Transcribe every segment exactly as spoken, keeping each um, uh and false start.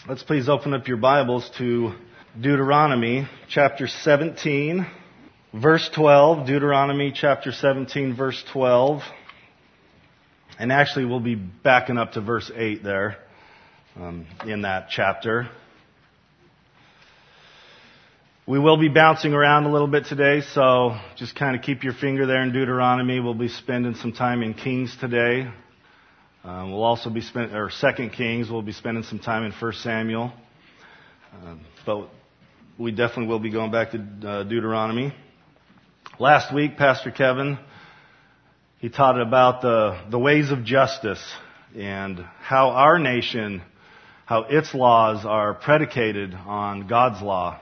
Let's please open up your Bibles to Deuteronomy chapter seventeen, verse twelve. Deuteronomy chapter seventeen, verse twelve. And actually we'll be backing up to verse eight there um, in that chapter. We will be bouncing around a little bit today, so just kind of keep your finger there in Deuteronomy. We'll be spending some time in Kings today. Uh, we'll also be spent, or Second Kings. We'll be spending some time in First Samuel, uh, but we definitely will be going back to uh, Deuteronomy. Last week, Pastor Kevin, he taught about the the ways of justice and how our nation, how its laws are predicated on God's law.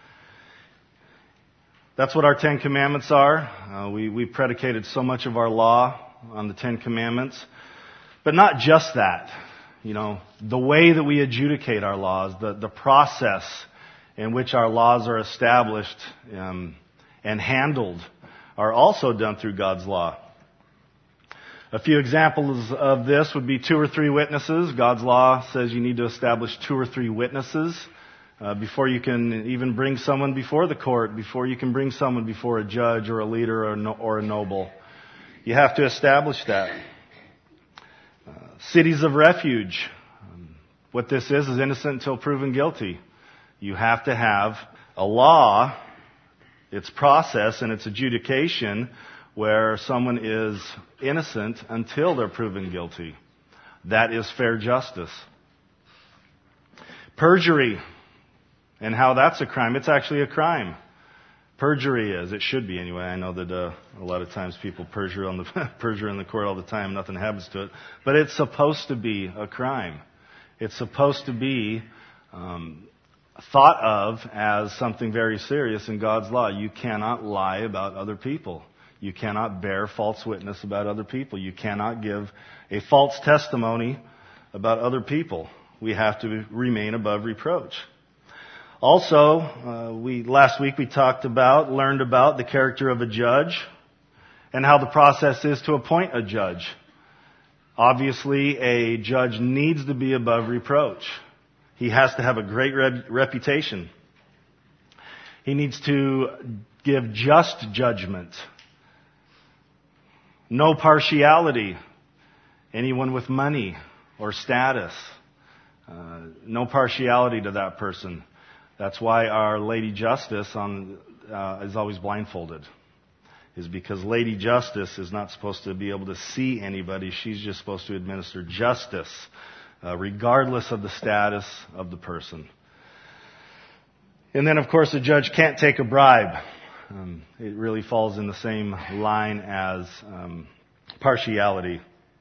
That's what our Ten Commandments are. Uh, we we predicated so much of our law on the Ten Commandments. But not just that, you know, the way that we adjudicate our laws, the, the process in which our laws are established um, and handled are also done through God's law. A few examples of this would be two or three witnesses. God's law says you need to establish two or three witnesses uh, before you can even bring someone before the court, before you can bring someone before a judge or a leader or, no, or a noble. You have to establish that. Uh, cities of refuge. Um, what this is is innocent until proven guilty. You have to have a law, its process and its adjudication where someone is innocent until they're proven guilty. That is fair justice. Perjury and how that's a crime. It's actually a crime. Perjury is. It should be anyway. I know that uh, a lot of times people perjure on the perjure in the court all the time. Nothing happens to it. But it's supposed to be a crime. It's supposed to be um, thought of as something very serious in God's law. You cannot lie about other people. You cannot bear false witness about other people. You cannot give a false testimony about other people. We have to remain above reproach. Also, uh, we last week we talked about, learned about the character of a judge and how the process is to appoint a judge. Obviously, a judge needs to be above reproach. He has to have a great rep- reputation. He needs to give just judgment. No partiality. Anyone with money or status. Uh, no partiality to that person. That's why our Lady Justice on, uh, is always blindfolded. Is because Lady Justice is not supposed to be able to see anybody. She's just supposed to administer justice, uh, regardless of the status of the person. And then, of course, a judge can't take a bribe. Um, it really falls in the same line as um, partiality.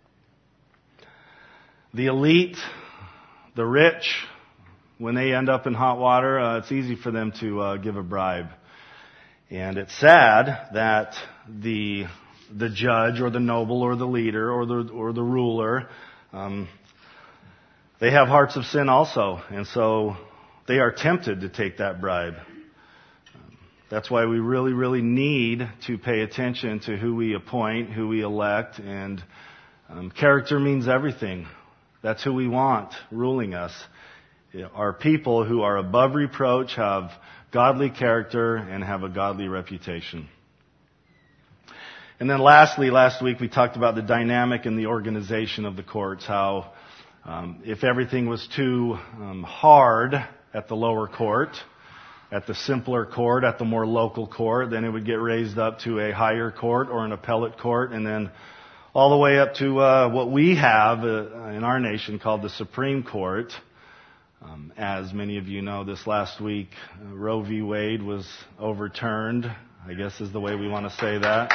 The elite, the rich, when they end up in hot water, uh, it's easy for them to uh, give a bribe. And it's sad that the the judge or the noble or the leader or the or the ruler, um, they have hearts of sin also. And so they are tempted to take that bribe. Um, that's why we really, really need to pay attention to who we appoint, who we elect. And um, character means everything. That's who we want ruling us. Are people who are above reproach, have godly character, and have a godly reputation. And then lastly, last week we talked about the dynamic and the organization of the courts, how um, if everything was too um, hard at the lower court, at the simpler court, at the more local court, then it would get raised up to a higher court or an appellate court, and then all the way up to uh, what we have uh, in our nation called the Supreme Court. Um, as many of you know, this last week, uh, Roe v. Wade was overturned, I guess is the way we want to say that.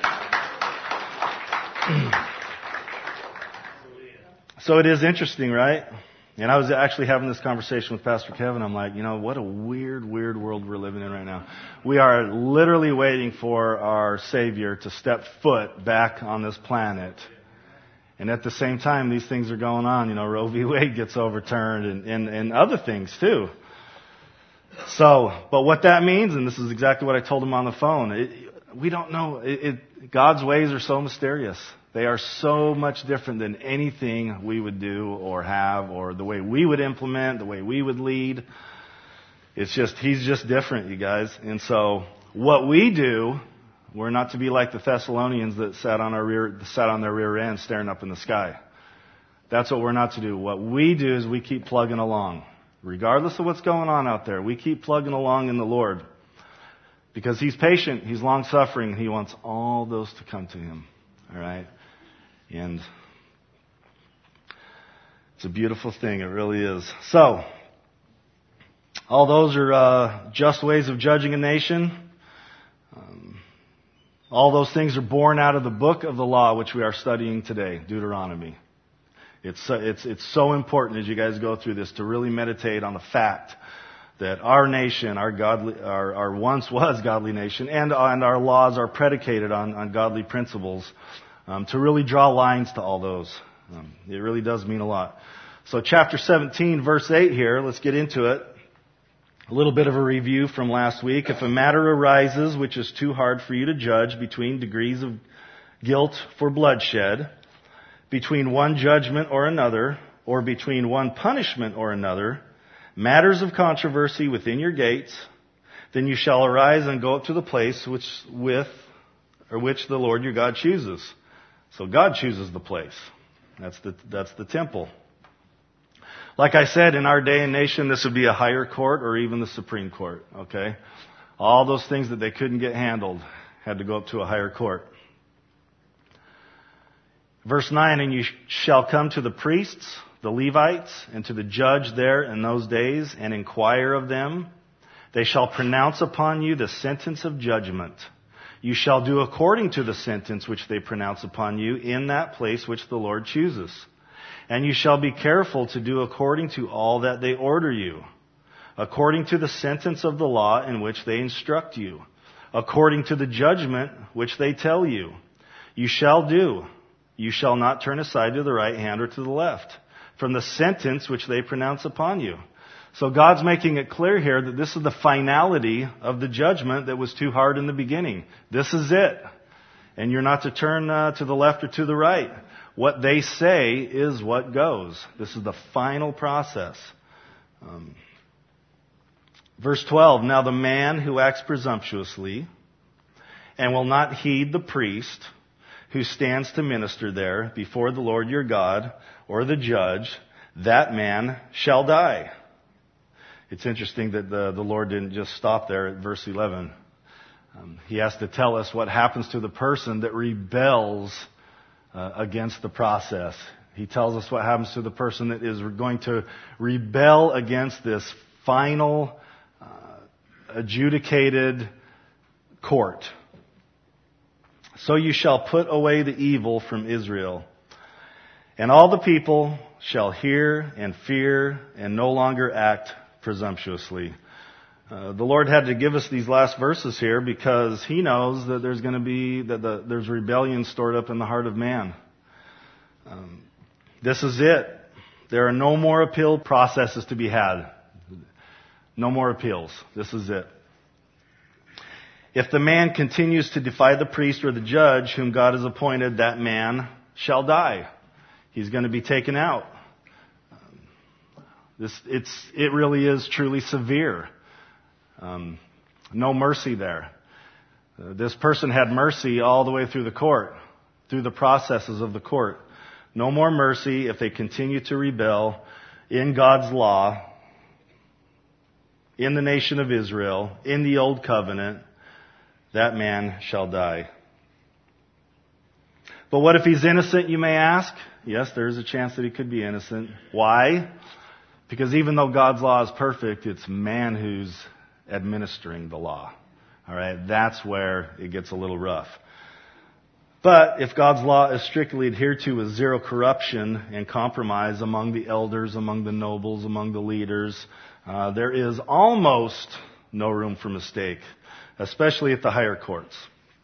So it is interesting, right? And I was actually having this conversation with Pastor Kevin. I'm like, you know, what a weird, weird world we're living in right now. We are literally waiting for our Savior to step foot back on this planet. And at the same time, these things are going on. You know, Roe v. Wade gets overturned and, and, and other things too. So, but what that means, and this is exactly what I told him on the phone, it, we don't know. It, it, God's ways are so mysterious. They are so much different than anything we would do or have, or the way we would implement, the way we would lead. It's just, he's just different, you guys. And so, what we do, we're not to be like the Thessalonians that sat on our rear, sat on their rear end staring up in the sky. That's what we're not to do. What we do is we keep plugging along. Regardless of what's going on out there, we keep plugging along in the Lord. Because He's patient, He's long-suffering, He wants all those to come to Him. Alright? And it's a beautiful thing, it really is. So, all those are uh, just ways of judging a nation. Um, all those things are born out of the book of the law, which we are studying today, Deuteronomy. It's uh, it's it's so important as you guys go through this to really meditate on the fact that our nation, our godly, our, our once was godly nation, and and our laws are predicated on, on godly principles. Um, to really draw lines to all those, um, it really does mean a lot. So, chapter seventeen, verse eight here. Let's get into it. A little bit of a review from last week. If a matter arises which is too hard for you to judge between degrees of guilt for bloodshed, between one judgment or another, or between one punishment or another, matters of controversy within your gates, then you shall arise and go up to the place which with or which the Lord your God chooses. So God chooses the place. That's the that's the temple. Like I said, in our day and nation, this would be a higher court or even the Supreme Court. Okay, all those things that they couldn't get handled had to go up to a higher court. Verse nine, and you shall come to the priests, the Levites, and to the judge there in those days, and inquire of them. They shall pronounce upon you the sentence of judgment. You shall do according to the sentence which they pronounce upon you in that place which the Lord chooses. And you shall be careful to do according to all that they order you, according to the sentence of the law in which they instruct you, according to the judgment which they tell you. You shall do. You shall not turn aside to the right hand or to the left from the sentence which they pronounce upon you. So God's making it clear here that this is the finality of the judgment that was too hard in the beginning. This is it. And you're not to turn uh, to the left or to the right. What they say is what goes. This is the final process. Um, verse twelve, now the man who acts presumptuously and will not heed the priest who stands to minister there before the Lord your God or the judge, that man shall die. It's interesting that the, the Lord didn't just stop there at verse eleven. Um, he has to tell us what happens to the person that rebels uh, against the process. He tells us what happens to the person that is going to rebel against this final, uh, adjudicated court. So you shall put away the evil from Israel, and all the people shall hear and fear and no longer act presumptuously. Uh, the Lord had to give us these last verses here because He knows that there's going to be that the, there's rebellion stored up in the heart of man. Um, this is it. There are no more appeal processes to be had. No more appeals. This is it. If the man continues to defy the priest or the judge whom God has appointed, that man shall die. He's going to be taken out. This, it's, it really is truly severe. Um, no mercy there. Uh, this person had mercy all the way through the court, through the processes of the court. No more mercy if they continue to rebel in God's law, in the nation of Israel, in the old covenant. That man shall die. But what if he's innocent, you may ask? Yes, there is a chance that he could be innocent. Why? Because even though God's law is perfect, it's man who's administering the law. All right, that's where it gets a little rough. But if God's law is strictly adhered to with zero corruption and compromise among the elders, among the nobles, among the leaders, uh, there is almost no room for mistake, especially at the higher courts.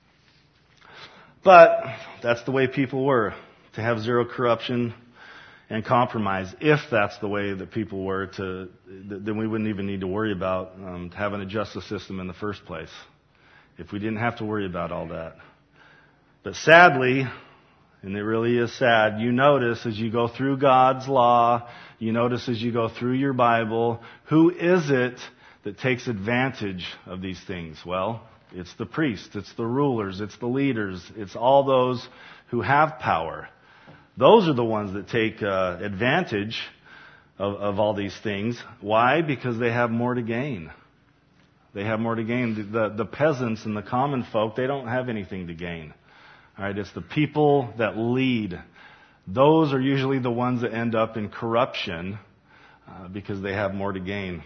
But that's the way people were, to have zero corruption and compromise. If that's the way that people were, to then we wouldn't even need to worry about um, having a justice system in the first place. If we didn't have to worry about all that. But sadly, And it really is sad. You notice as you go through God's law, you notice as you go through your Bible, who is it that takes advantage of these things? Well, it's the priests, it's the rulers, it's the leaders, it's all those who have power. Those are the ones that take uh, advantage of, of all these things. Why? Because they have more to gain. They have more to gain. The, the, the peasants and the common folk, they don't have anything to gain. All right, it's the people that lead. Those are usually the ones that end up in corruption uh, because they have more to gain.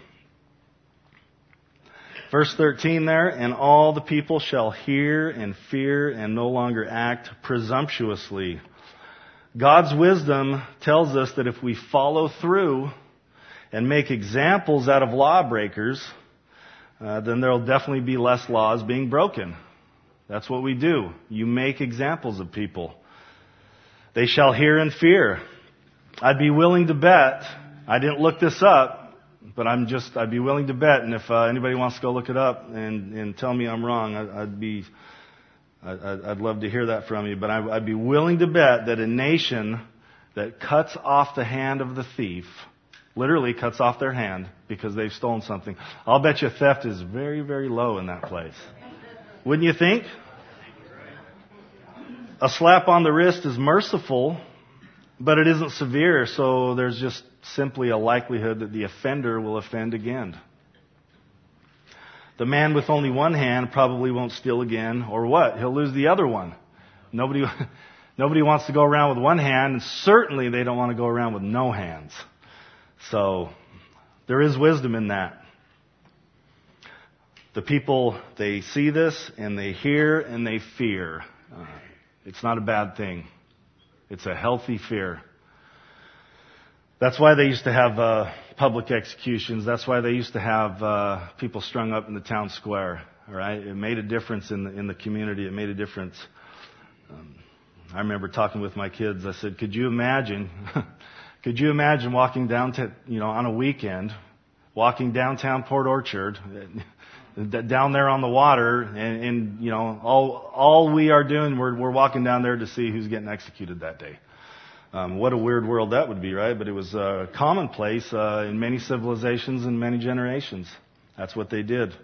Verse thirteen there, and all the people shall hear and fear and no longer act presumptuously. God's wisdom tells us that if we follow through and make examples out of lawbreakers, uh, then there will definitely be less laws being broken. That's what we do. You make examples of people. They shall hear and fear. I'd be willing to bet, I didn't look this up, but I'm just, I'd be willing to bet, and if uh, anybody wants to go look it up and, and tell me I'm wrong, I, I'd be, I, I'd love to hear that from you, but I, I'd be willing to bet that a nation that cuts off the hand of the thief, literally cuts off their hand because they've stolen something, I'll bet you theft is very, very low in that place. Wouldn't you think? A slap on the wrist is merciful, but it isn't severe, so there's just simply a likelihood that the offender will offend again. The man with only one hand probably won't steal again, or what? He'll lose the other one. Nobody, nobody wants to go around with one hand, and certainly they don't want to go around with no hands. So, there is wisdom in that. The people, they see this, and they hear, and they fear. Uh, it's not a bad thing. It's a healthy fear. That's why they used to have uh, public executions. That's why they used to have uh, people strung up in the town square. All right, it made a difference in the in the community. It made a difference. Um, I remember talking with my kids. I said, "Could you imagine? could you imagine walking down to you know on a weekend, walking downtown Port Orchard, down there on the water, and, and you know all all we are doing we're we're walking down there to see who's getting executed that day." Um, what a weird world that would be, right? But it was uh, commonplace uh, in many civilizations and many generations. That's what they did.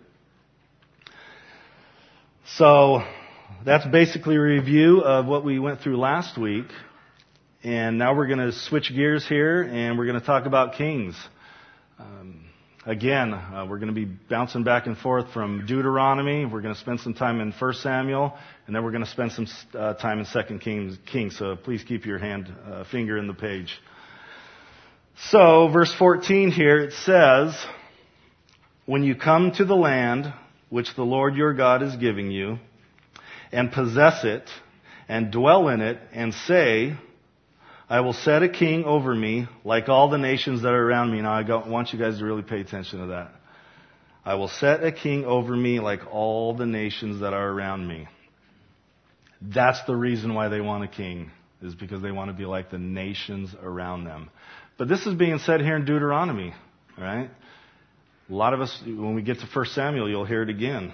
So that's basically a review of what we went through last week. And now we're going to switch gears here, and we're going to talk about kings. Um, again, uh, we're going to be bouncing back and forth from Deuteronomy. We're going to spend some time in First Samuel, and then we're going to spend some uh, time in Second Kings. Kings. So please keep your hand, uh, finger in the page. So, verse fourteen here, it says, "When you come to the land which the Lord your God is giving you, and possess it, and dwell in it, and say, I will set a king over me like all the nations that are around me." Now, I want you guys to really pay attention to that. "I will set a king over me like all the nations that are around me." That's the reason why they want a king, is because they want to be like the nations around them. But this is being said here in Deuteronomy, right? A lot of us, when we get to First Samuel, you'll hear it again.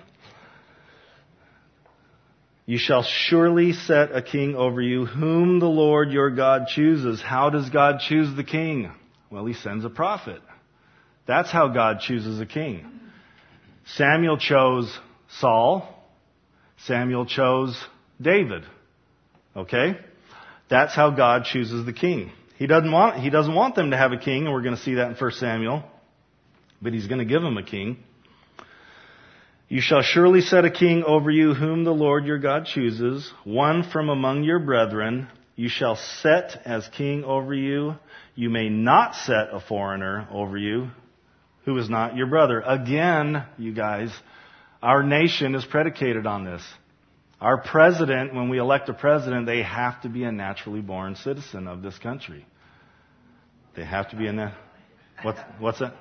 "You shall surely set a king over you, whom the Lord your God chooses." How does God choose the king? Well, He sends a prophet. That's how God chooses a king. Samuel chose Saul. Samuel chose David. Okay? That's how God chooses the king. He doesn't want, He doesn't want them to have a king, and we're going to see that in First Samuel. But He's going to give them a king. "You shall surely set a king over you, whom the Lord your God chooses, one from among your brethren. You shall set as king over you. You may not set a foreigner over you, who is not your brother." Again, you guys, our nation is predicated on this. Our president, when we elect a president, they have to be a naturally born citizen of this country. They have to be a... Na- what's, what's that?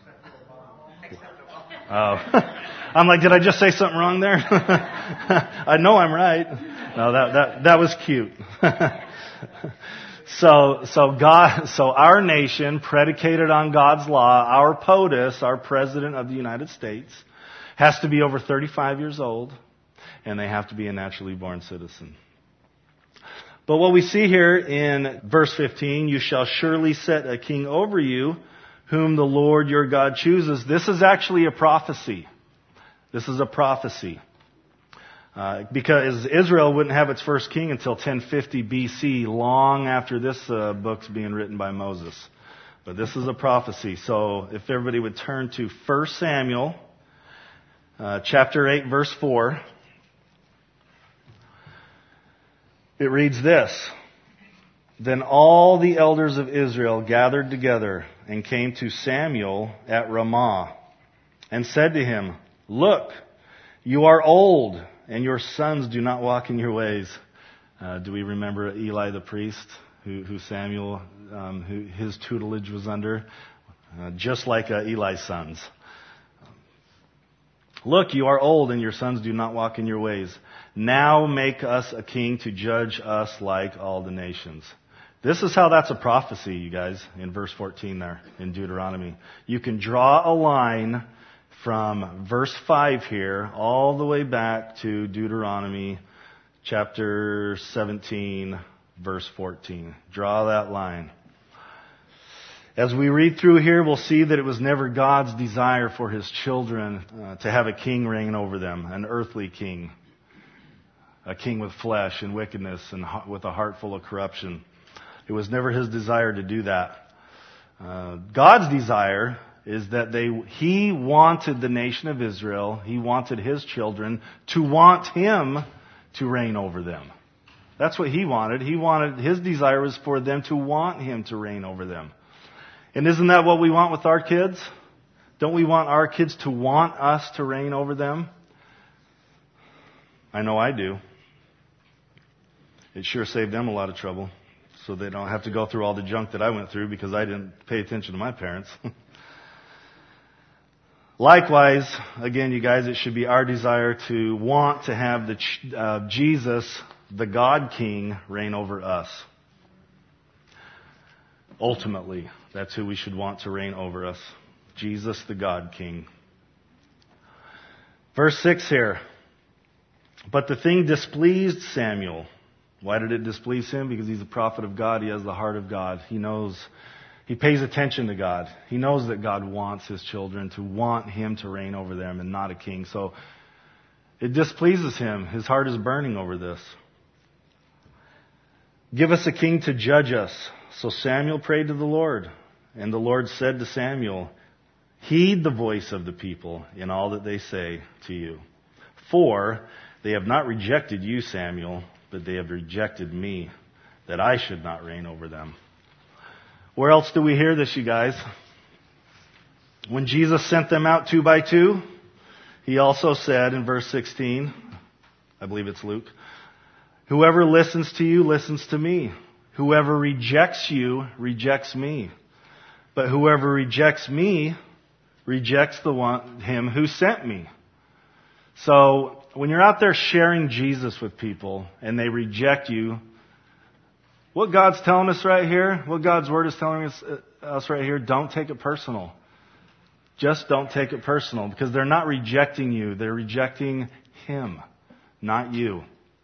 Oh. I'm like, did I just say something wrong there? I know I'm right. No, that, that, that was cute. so, so God, so our nation, predicated on God's law, our POTUS, our President of the United States, has to be over thirty-five years old, and they have to be a naturally born citizen. But what we see here in verse fifteen, you shall surely set a king over you, whom the Lord your God chooses. This is actually a prophecy. This is a prophecy. Uh, because Israel wouldn't have its first king until ten fifty B C, long after this uh, book's being written by Moses. But this is a prophecy. So if everybody would turn to First Samuel, uh, chapter eight, verse four. It reads this: Then all the elders of Israel gathered together and came to Samuel at Ramah and said to him, Look, you are old, and your sons do not walk in your ways. Uh, do we remember Eli the priest, who, who Samuel, um, who his tutelage was under? Uh, just like uh, Eli's sons. Look, you are old, and your sons do not walk in your ways. Now make us a king to judge us like all the nations. This is how that's a prophecy, you guys, in verse fourteen there, in Deuteronomy. You can draw a line from verse five here all the way back to Deuteronomy chapter seventeen, verse fourteen. Draw that line. As we read through here, we'll see that it was never God's desire for His children uh, to have a king reign over them, an earthly king, a king with flesh and wickedness and with a heart full of corruption. It was never His desire to do that. Uh, God's desire is that they, He wanted the nation of Israel, He wanted His children to want Him to reign over them. That's what He wanted. He wanted, His desire was for them to want Him to reign over them. And isn't that what we want with our kids? Don't we want our kids to want us to reign over them? I know I do. It sure saved them a lot of trouble, so they don't have to go through all the junk that I went through because I didn't pay attention to my parents. Likewise, again, you guys, it should be our desire to want to have the uh, Jesus, the God King, reign over us. Ultimately, that's who we should want to reign over us. Jesus, the God King. Verse six here. But the thing displeased Samuel. Why did it displease him? Because he's a prophet of God. He has the heart of God. He knows, he pays attention to God. He knows that God wants His children to want Him to reign over them and not a king. So it displeases him. His heart is burning over this. Give us a king to judge us. So Samuel prayed to the Lord, and the Lord said to Samuel, Heed the voice of the people in all that they say to you. For they have not rejected you, Samuel, but they have rejected me, that I should not reign over them. Where else do we hear this, you guys? When Jesus sent them out two by two, He also said in verse sixteen, I believe it's Luke, Whoever listens to you listens to me. Whoever rejects you rejects me. But whoever rejects me rejects the one, Him who sent me. So when you're out there sharing Jesus with people and they reject you, what God's telling us right here, what God's Word is telling us, uh, us right here, don't take it personal. Just don't take it personal, because they're not rejecting you. They're rejecting Him, not you.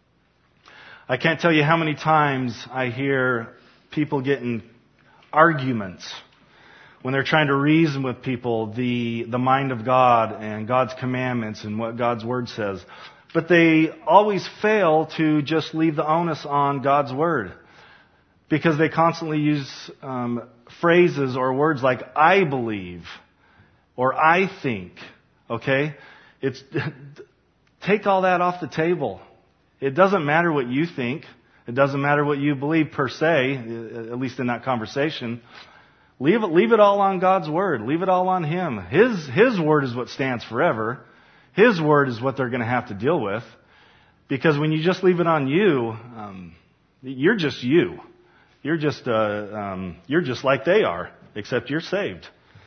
I can't tell you how many times I hear people get in arguments when they're trying to reason with people the, the mind of God and God's commandments and what God's Word says. But they always fail to just leave the onus on God's Word, because they constantly use um, phrases or words like I believe or I think. Okay? It's take all that off the table. It doesn't matter what you think. It doesn't matter what you believe per se, at least in that conversation. Leave it, leave it all on God's Word. Leave it all on Him. His, His Word is what stands forever. His Word is what they're going to have to deal with. Because when you just leave it on you, um, you're just you. You're just, uh, um, you're just like they are, except you're saved.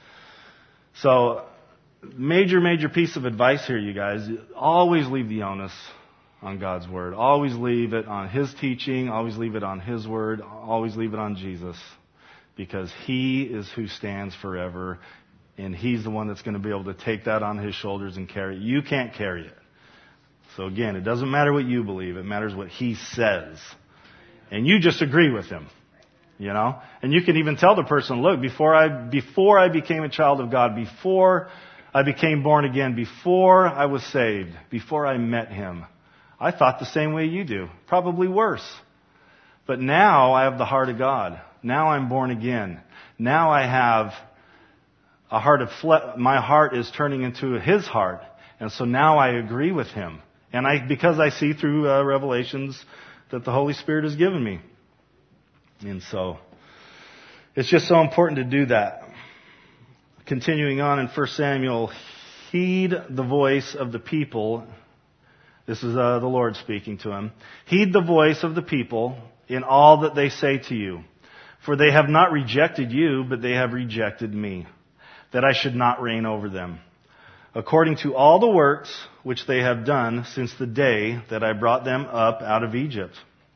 So, major, major piece of advice here, you guys. Always leave the onus on God's Word. Always leave it on His teaching. Always leave it on His Word. Always leave it on Jesus. Because He is who stands forever. And He's the one that's going to be able to take that on His shoulders and carry it. You can't carry it. So again, it doesn't matter what you believe. It matters what He says. And you just agree with him. You know? And you can even tell the person, look, before I, before I became a child of God, before I became born again, before I was saved, before I met him, I thought the same way you do. Probably worse. But now I have the heart of God. Now I'm born again. Now I have a heart of flesh. My heart is turning into his heart. And so now I agree with him. And I, because I see through uh, revelations that the Holy Spirit has given me. And so, it's just so important to do that. Continuing on in First Samuel, heed the voice of the people. This is uh, the Lord speaking to him. Heed the voice of the people in all that they say to you. For they have not rejected you, but they have rejected me, that I should not reign over them, according to all the works which they have done since the day that I brought them up out of Egypt.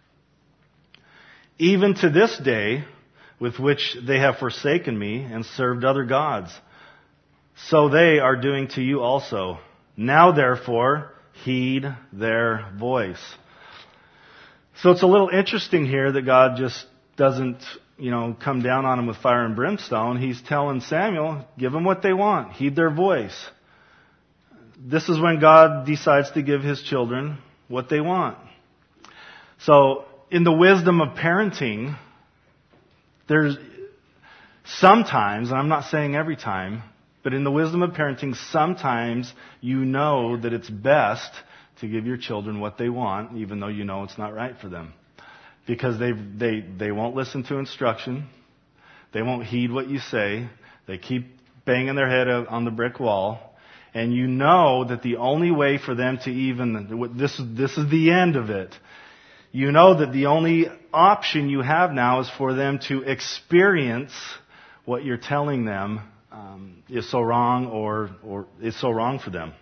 Even to this day, with which they have forsaken me and served other gods. So they are doing to you also. Now therefore, heed their voice. So it's a little interesting here that God just doesn't, you know, come down on them with fire and brimstone. He's telling Samuel, give them what they want. Heed their voice. This is when God decides to give his children what they want. So, in the wisdom of parenting, there's sometimes, and I'm not saying every time, but in the wisdom of parenting, sometimes you know that it's best to give your children what they want, even though you know it's not right for them. Because they they they won't listen to instruction. They won't heed what you say. They keep banging their head on the brick wall. And you know that the only way for them to even, this, this is the end of it. You know that the only option you have now is for them to experience what you're telling them um, is so wrong or, or is so wrong for them.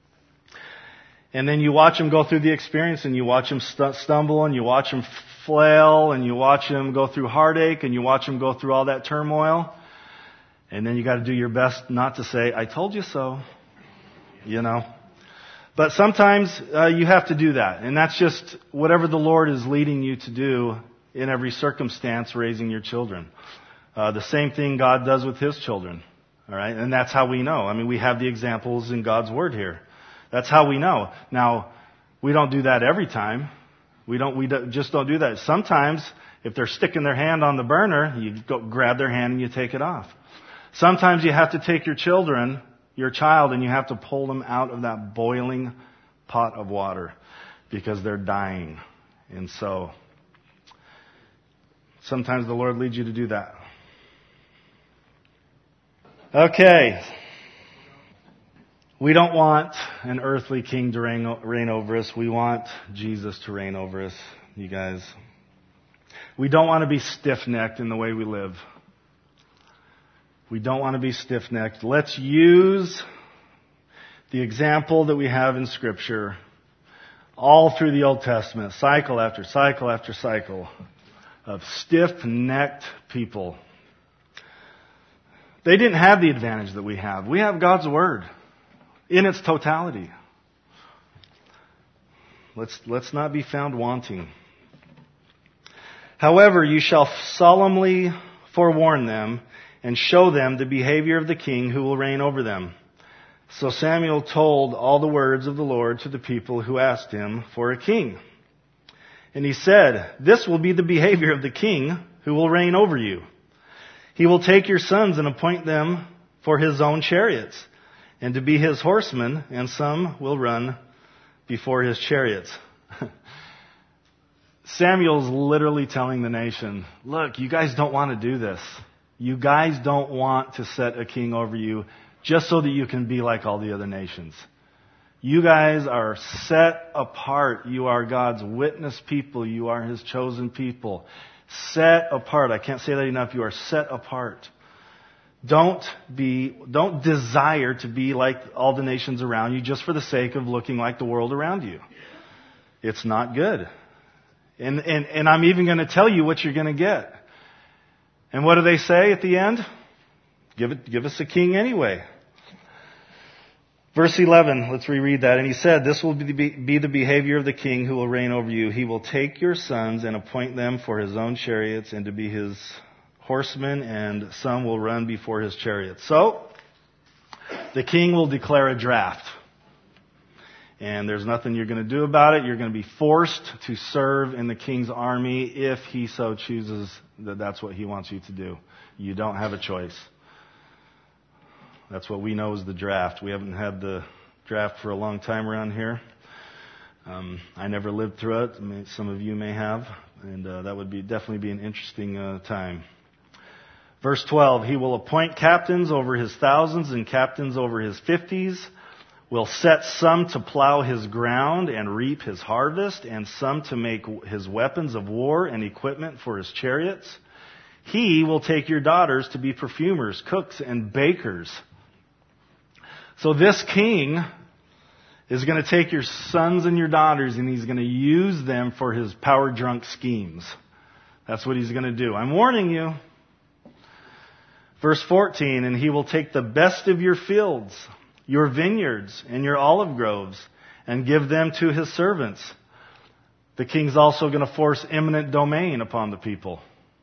And then you watch them go through the experience and you watch them st- stumble and you watch them flail and you watch them go through heartache and you watch them go through all that turmoil. And then you got to do your best not to say, I told you so, you know. But sometimes uh, you have to do that. And that's just whatever the Lord is leading you to do in every circumstance raising your children. Uh, the same thing God does with his children. All right? And that's how we know. I mean, we have the examples in God's Word here. That's how we know. Now, we don't do that every time. We don't. We don't, just don't do that. Sometimes, if they're sticking their hand on the burner, you go grab their hand and you take it off. Sometimes you have to take your children, your child, and you have to pull them out of that boiling pot of water because they're dying. And so, sometimes the Lord leads you to do that. Okay. We don't want an earthly king to reign, reign over us. We want Jesus to reign over us, you guys. We don't want to be stiff-necked in the way we live. We don't want to be stiff-necked. Let's use the example that we have in Scripture all through the Old Testament, cycle after cycle after cycle of stiff-necked people. They didn't have the advantage that we have. We have God's Word in its totality. Let's, let's not be found wanting. However, you shall solemnly forewarn them and show them the behavior of the king who will reign over them. So Samuel told all the words of the Lord to the people who asked him for a king. And he said, this will be the behavior of the king who will reign over you. He will take your sons and appoint them for his own chariots and to be his horsemen, and some will run before his chariots. Samuel's literally telling the nation, look, you guys don't want to do this. You guys don't want to set a king over you just so that you can be like all the other nations. You guys are set apart. You are God's witness people. You are his chosen people. Set apart. I can't say that enough. You are set apart. Don't be, don't desire to be like all the nations around you just for the sake of looking like the world around you. It's not good. And, and, and I'm even going to tell you what you're going to get. And what do they say at the end? Give it, give us a king anyway. Verse eleven, let's reread that. And he said, this will be the behavior of the king who will reign over you. He will take your sons and appoint them for his own chariots and to be his horsemen, and some will run before his chariots. So, the king will declare a draft. And there's nothing you're going to do about it. You're going to be forced to serve in the king's army if he so chooses that that's what he wants you to do. You don't have a choice. That's what we know as the draft. We haven't had the draft for a long time around here. Um, I never lived through it. I mean, some of you may have. And uh, that would be definitely be an interesting uh, time. Verse twelve, he will appoint captains over his thousands and captains over his fifties. Will set some to plow his ground and reap his harvest, and some to make his weapons of war and equipment for his chariots. He will take your daughters to be perfumers, cooks, and bakers. So this king is going to take your sons and your daughters and he's going to use them for his power-drunk schemes. That's what he's going to do. I'm warning you. Verse fourteen, and he will take the best of your fields, your vineyards, and your olive groves, and give them to his servants. The king's also going to force eminent domain upon the people.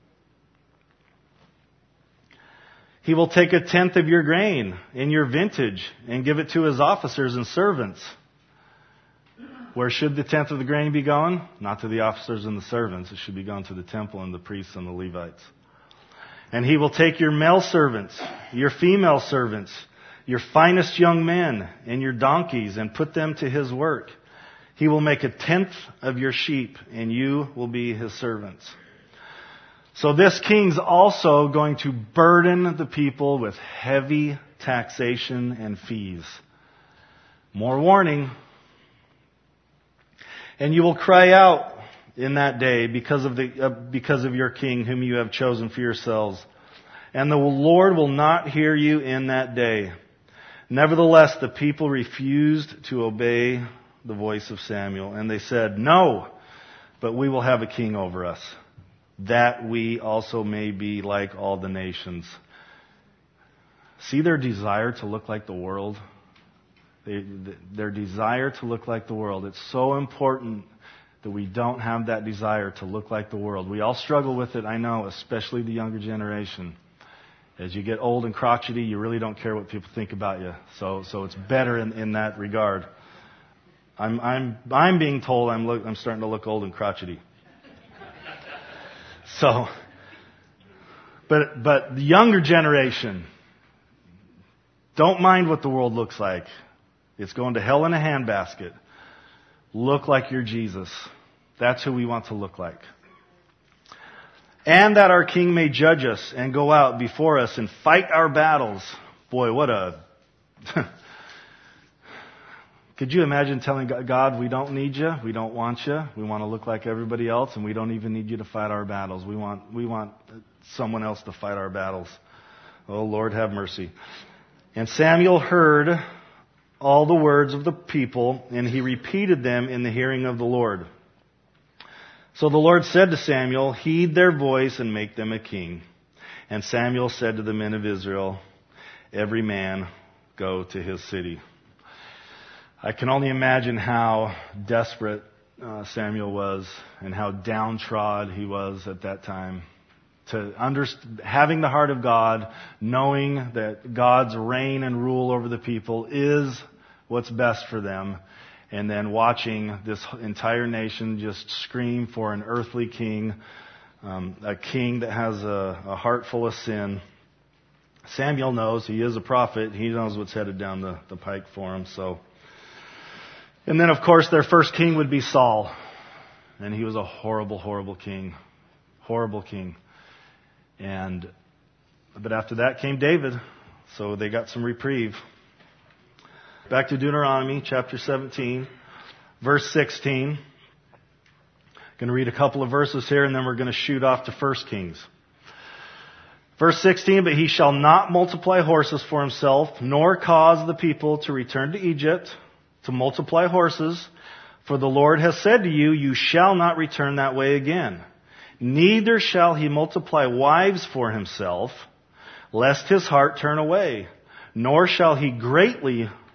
He will take a tenth of your grain in your vintage and give it to his officers and servants. Where should the tenth of the grain be going? Not to the officers and the servants. It should be going to the temple and the priests and the Levites. And he will take your male servants, your female servants, your finest young men, and your donkeys, and put them to his work. He will make a tenth of your sheep, and you will be his servants. So this king's also going to burden the people with heavy taxation and fees. More warning. And you will cry out in that day because of the uh, because of your king whom you have chosen for yourselves. And the Lord will not hear you in that day. Nevertheless, the people refused to obey the voice of Samuel. And they said, no, but we will have a king over us, that we also may be like all the nations. See their desire to look like the world? They, their desire to look like the world. It's so important that we don't have that desire to look like the world. We all struggle with it, I know, especially the younger generation. As you get old and crotchety, you really don't care what people think about you. So, so it's better in, in that regard. I'm, I'm, I'm being told I'm, look, I'm starting to look old and crotchety. So, but, but the younger generation, don't mind what the world looks like. It's going to hell in a handbasket. Look like you're Jesus. That's who we want to look like. And that our king may judge us and go out before us and fight our battles. Boy, what a... Could you imagine telling God, we don't need you, we don't want you, we want to look like everybody else, and we don't even need you to fight our battles. We want, we want someone else to fight our battles. Oh, Lord, have mercy. And Samuel heard all the words of the people, and he repeated them in the hearing of the Lord. So the Lord said to Samuel, heed their voice and make them a king. And Samuel said to the men of Israel, every man go to his city. I can only imagine how desperate uh, Samuel was and how downtrodden he was at that time. To underst- having the heart of God, knowing that God's reign and rule over the people is what's best for them, and then watching this entire nation just scream for an earthly king, um, a king that has a, a heart full of sin. Samuel knows, he is a prophet, he knows what's headed down the, the pike for him. So, and then of course their first king would be Saul, and he was a horrible, horrible king, horrible king. And but after that came David, so they got some reprieve. Back to Deuteronomy chapter seventeen, verse sixteen. Going to read a couple of verses here, and then we're going to shoot off to First Kings. Verse sixteen, but he shall not multiply horses for himself, nor cause the people to return to Egypt to multiply horses, for the Lord has said to you, you shall not return that way again. Neither shall he multiply wives for himself, lest his heart turn away, nor shall he greatly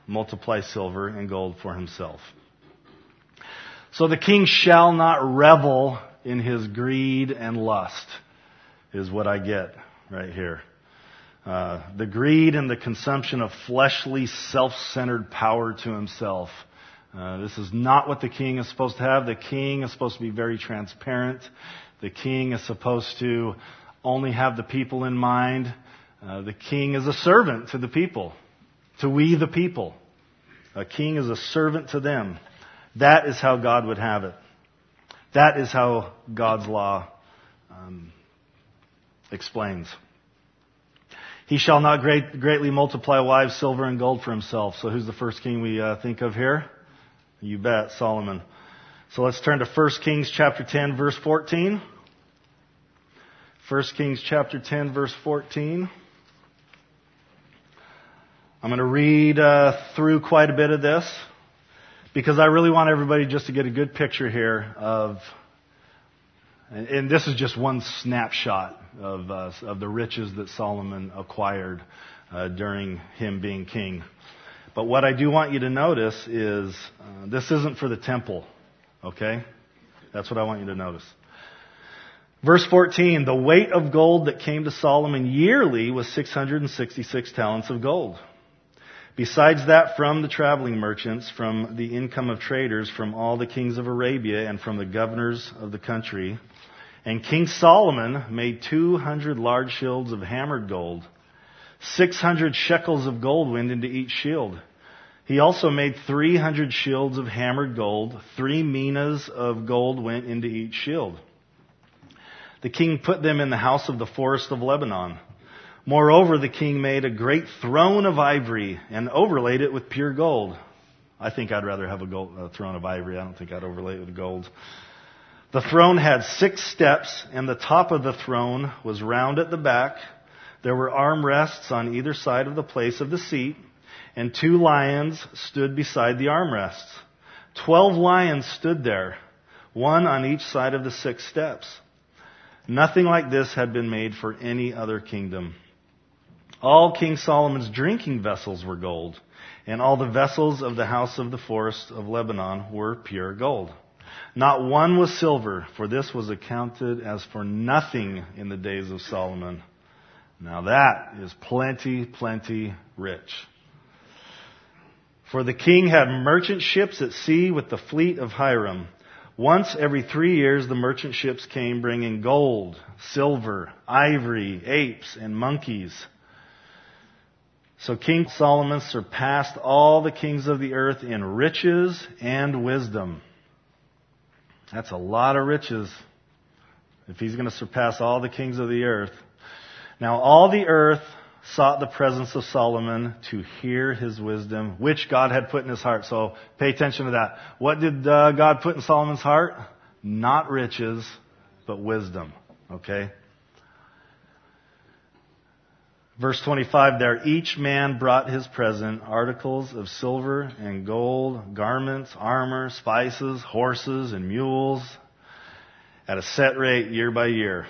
multiply silver and gold for himself. So the king shall not revel in his greed and lust, is what I get right here. Uh, the greed and the consumption of fleshly, self-centered power to himself. Uh, this is not what the king is supposed to have. The king is supposed to be very transparent. The king is supposed to only have the people in mind. Uh, the king is a servant to the people, to we the people. A king is a servant to them. That is how God would have it. That is how God's law um, explains. He shall not great, greatly multiply wives, silver, and gold for himself. So who's the first king we uh, think of here? You bet, Solomon. So let's turn to First Kings chapter ten, verse fourteen. First Kings chapter ten, verse fourteen. I'm going to read uh, through quite a bit of this because I really want everybody just to get a good picture here of, and, and this is just one snapshot of uh, of the riches that Solomon acquired uh, during him being king. But what I do want you to notice is uh, this isn't for the temple, okay? That's what I want you to notice. Verse fourteen, the weight of gold that came to Solomon yearly was six hundred sixty-six talents of gold. Besides that, from the traveling merchants, from the income of traders, from all the kings of Arabia, and from the governors of the country. And King Solomon made two hundred large shields of hammered gold. six hundred shekels of gold went into each shield. He also made three hundred shields of hammered gold. Three minas of gold went into each shield. The king put them in the house of the forest of Lebanon. Moreover, the king made a great throne of ivory and overlaid it with pure gold. I think I'd rather have a, gold, a throne of ivory. I don't think I'd overlay it with gold. The throne had six steps, and the top of the throne was round at the back. There were armrests on either side of the place of the seat, and two lions stood beside the armrests. Twelve lions stood there, one on each side of the six steps. Nothing like this had been made for any other kingdom. All King Solomon's drinking vessels were gold, and all the vessels of the house of the forest of Lebanon were pure gold. Not one was silver, for this was accounted as for nothing in the days of Solomon. Now that is plenty, plenty rich. For the king had merchant ships at sea with the fleet of Hiram. Once every three years the merchant ships came bringing gold, silver, ivory, apes, and monkeys. So King Solomon surpassed all the kings of the earth in riches and wisdom. That's a lot of riches if he's going to surpass all the kings of the earth. Now all the earth sought the presence of Solomon to hear his wisdom, which God had put in his heart. So pay attention to that. What did uh, God put in Solomon's heart? Not riches, but wisdom. Okay? Verse twenty-five there, each man brought his present, articles of silver and gold, garments, armor, spices, horses, and mules, at a set rate year by year.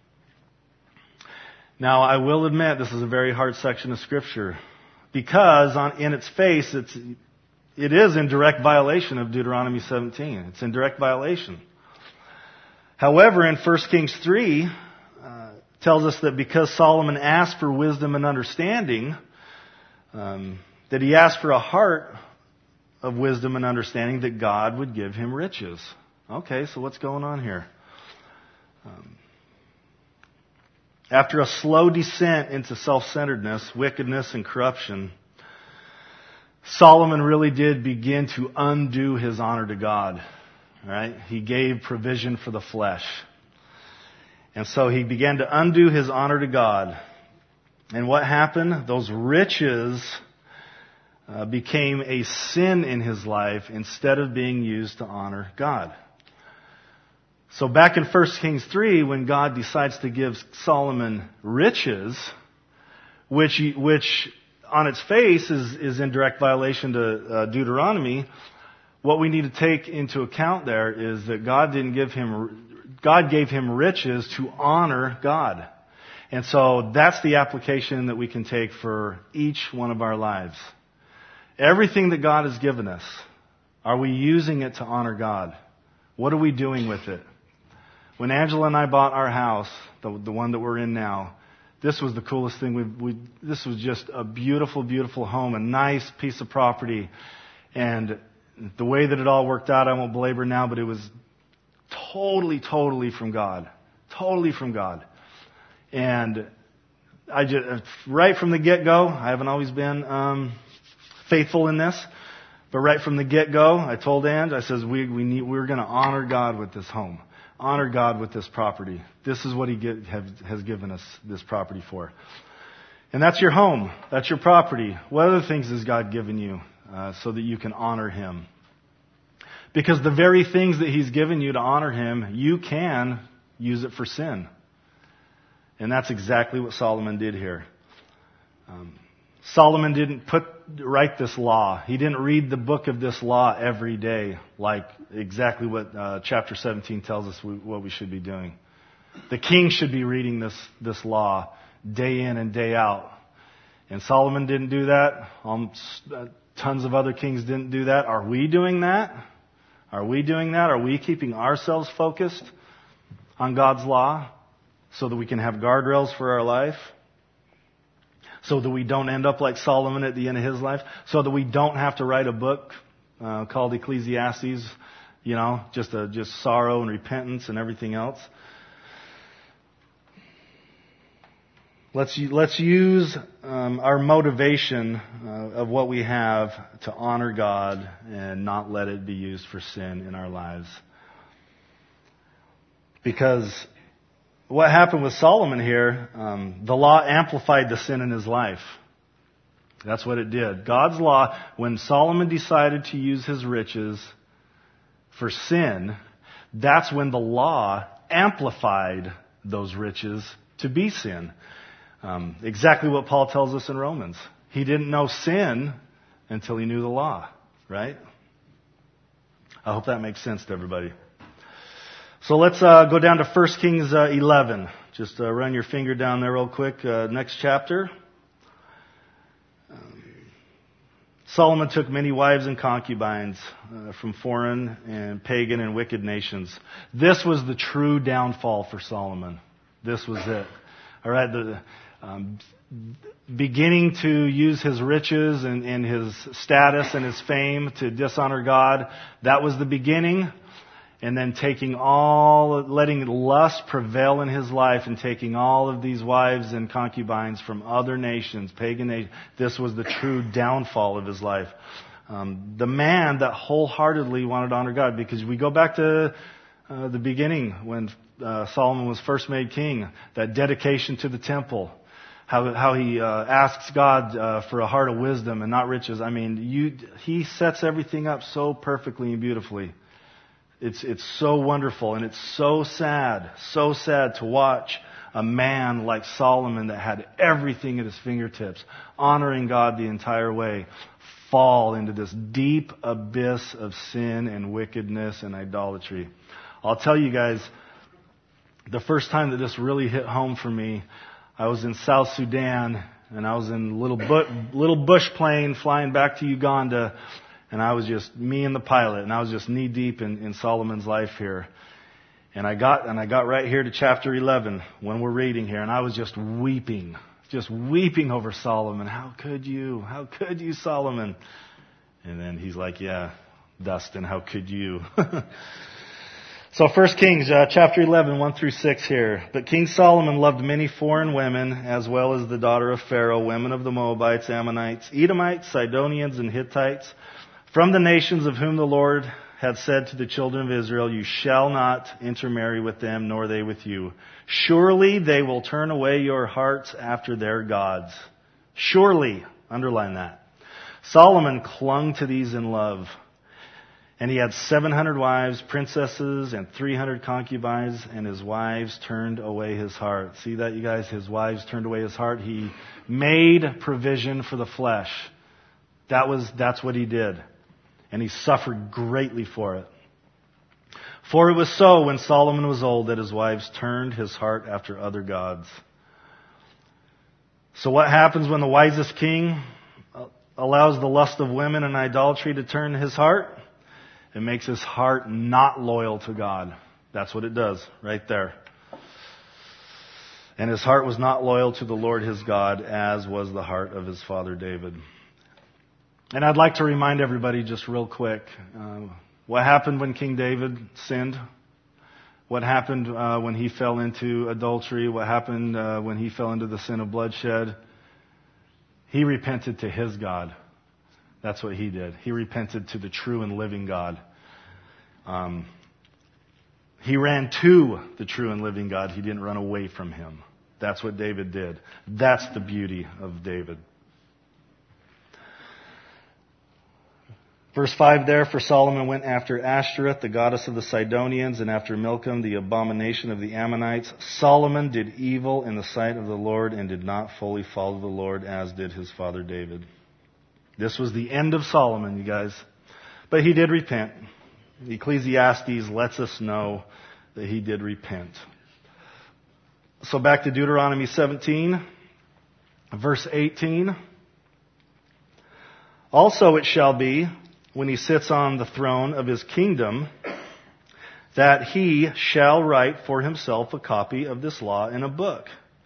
Now, I will admit this is a very hard section of Scripture because on, in its face, it's, it is in direct violation of Deuteronomy seventeen. It's in direct violation. However, in First Kings three, uh, tells us that because Solomon asked for wisdom and understanding, um, that he asked for a heart of wisdom and understanding, that God would give him riches. Okay, so what's going on here? Um, After a slow descent into self-centeredness, wickedness, and corruption, Solomon really did begin to undo his honor to God. Right? He gave provision for the flesh. And so he began to undo his honor to God. And what happened? Those riches uh, became a sin in his life instead of being used to honor God. So back in First Kings three, when God decides to give Solomon riches, which which on its face is, is in direct violation to uh, Deuteronomy, what we need to take into account there is that God didn't give him, God gave him riches to honor God. And so that's the application that we can take for each one of our lives. Everything that God has given us, are we using it to honor God? What are we doing with it? When Angela and I bought our house, the, the one that we're in now, this was the coolest thing. We, we, this was just a beautiful, beautiful home, a nice piece of property. And the way that it all worked out, I won't belabor now, but it was totally, totally from God. Totally from God. And I just, right from the get-go, I haven't always been um, faithful in this, but right from the get-go, I told Ange, I says, we, we need, we're going to honor God with this home. Honor God with this property. This is what He get, have, has given us this property for. And that's your home. That's your property. What other things has God given you uh, so that you can honor Him? Because the very things that He's given you to honor Him, you can use it for sin. And that's exactly what Solomon did here. Um, Solomon didn't put write this law. He didn't read the book of this law every day, like exactly what uh, chapter seventeen tells us we, what we should be doing. The king should be reading this this law day in and day out. And Solomon didn't do that. Um, tons of other kings didn't do that. Are we doing that? Are we doing that? Are we keeping ourselves focused on God's law so that we can have guardrails for our life? So that we don't end up like Solomon at the end of his life? So that we don't have to write a book uh, called Ecclesiastes, you know, just a, just sorrow and repentance and everything else? Let's let's use um, our motivation uh, of what we have to honor God and not let it be used for sin in our lives. Because what happened with Solomon here, um, the law amplified the sin in his life. That's what it did. God's law, when Solomon decided to use his riches for sin, that's when the law amplified those riches to be sin. Um, exactly what Paul tells us in Romans. He didn't know sin until he knew the law, right? I hope that makes sense to everybody. So let's uh, go down to First Kings uh, eleven. Just uh, run your finger down there real quick. Uh, next chapter. Um, Solomon took many wives and concubines uh, from foreign and pagan and wicked nations. This was the true downfall for Solomon. This was it. All right, the um, beginning to use his riches and, and his status and his fame to dishonor God. That was the beginning. And then taking all, letting lust prevail in his life and taking all of these wives and concubines from other nations, pagan nations. This was the true downfall of his life. Um, the man that wholeheartedly wanted to honor God, because we go back to uh, the beginning when uh, Solomon was first made king, that dedication to the temple, how how he uh, asks God uh, for a heart of wisdom and not riches. I mean, you, he sets everything up so perfectly and beautifully. It's it's so wonderful, and it's so sad, so sad to watch a man like Solomon that had everything at his fingertips, honoring God the entire way, fall into this deep abyss of sin and wickedness and idolatry. I'll tell you guys, the first time that this really hit home for me, I was in South Sudan, and I was in a little, bu- little bush plane flying back to Uganda. And I was just, me and the pilot, and I was just knee deep in, in Solomon's life here. And I got, and I got right here to chapter eleven when we're reading here, and I was just weeping, just weeping over Solomon. How could you? How could you, Solomon? And then he's like, yeah, Dustin, how could you? So First Kings, uh, chapter eleven, one through six here. But King Solomon loved many foreign women, as well as the daughter of Pharaoh, women of the Moabites, Ammonites, Edomites, Sidonians, and Hittites, from the nations of whom the Lord had said to the children of Israel, you shall not intermarry with them, nor they with you. Surely they will turn away your hearts after their gods. Surely, underline that. Solomon clung to these in love. And he had seven hundred wives, princesses, and three hundred concubines, and his wives turned away his heart. See that, you guys? His wives turned away his heart. He made provision for the flesh. That was, that's what he did. And he suffered greatly for it. For it was so when Solomon was old that his wives turned his heart after other gods. So what happens when the wisest king allows the lust of women and idolatry to turn his heart, it makes his heart not loyal to God. That's what it does, right there. And his heart was not loyal to the Lord his God, as was the heart of his father David. And I'd like to remind everybody just real quick, uh, what happened when King David sinned? What happened uh, when he fell into adultery? What happened uh, when he fell into the sin of bloodshed? He repented to his God. That's what he did. He repented to the true and living God. Um, he ran to the true and living God. He didn't run away from him. That's what David did. That's the beauty of David. Verse five there, for Solomon went after Ashtoreth, the goddess of the Sidonians, and after Milcom, the abomination of the Ammonites. Solomon did evil in the sight of the Lord and did not fully follow the Lord, as did his father David. This was the end of Solomon, you guys. But he did repent. Ecclesiastes lets us know that he did repent. So back to Deuteronomy seventeen, verse eighteen. Also it shall be, when he sits on the throne of his kingdom, that he shall write for himself a copy of this law in a book.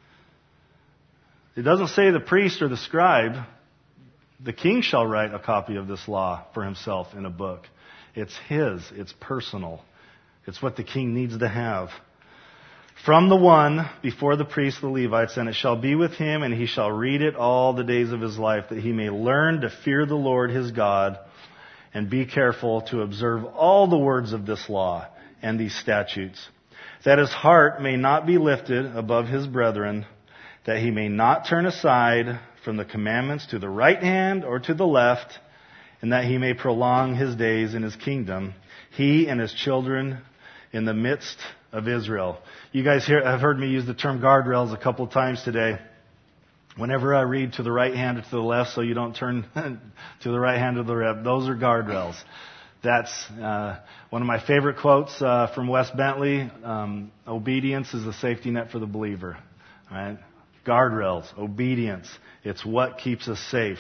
It doesn't say the priest or the scribe. The king shall write a copy of this law for himself in a book. It's his. It's personal. It's what the king needs to have. From the one before the priests, the Levites, and it shall be with him, and he shall read it all the days of his life, that he may learn to fear the Lord his God, and be careful to observe all the words of this law and these statutes, that his heart may not be lifted above his brethren, that he may not turn aside from the commandments to the right hand or to the left, and that he may prolong his days in his kingdom, he and his children in the midst of Israel. You guys hear, have heard me use the term guardrails a couple of times today. Whenever I read to the right hand or to the left, so you don't turn to the right hand or the left, those are guardrails. That's uh, one of my favorite quotes uh, from Wes Bentley. Um, obedience is the safety net for the believer. Right? Guardrails, obedience. It's what keeps us safe.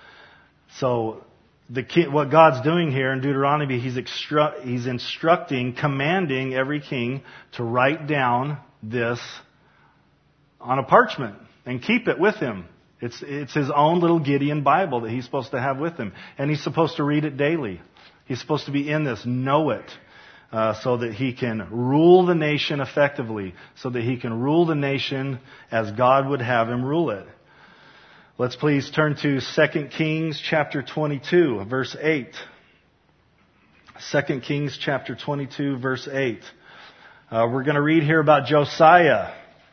So the king, what God's doing here in Deuteronomy, he's, extru- he's instructing, commanding every king to write down this on a parchment and keep it with him. It's, it's his own little Gideon Bible that he's supposed to have with him. And he's supposed to read it daily. He's supposed to be in this, know it, uh, so that he can rule the nation effectively, so that he can rule the nation as God would have him rule it. Let's please turn to Second Kings chapter twenty-two, verse eight. Second Kings chapter twenty-two, verse eight. Uh, we're going to read here about Josiah.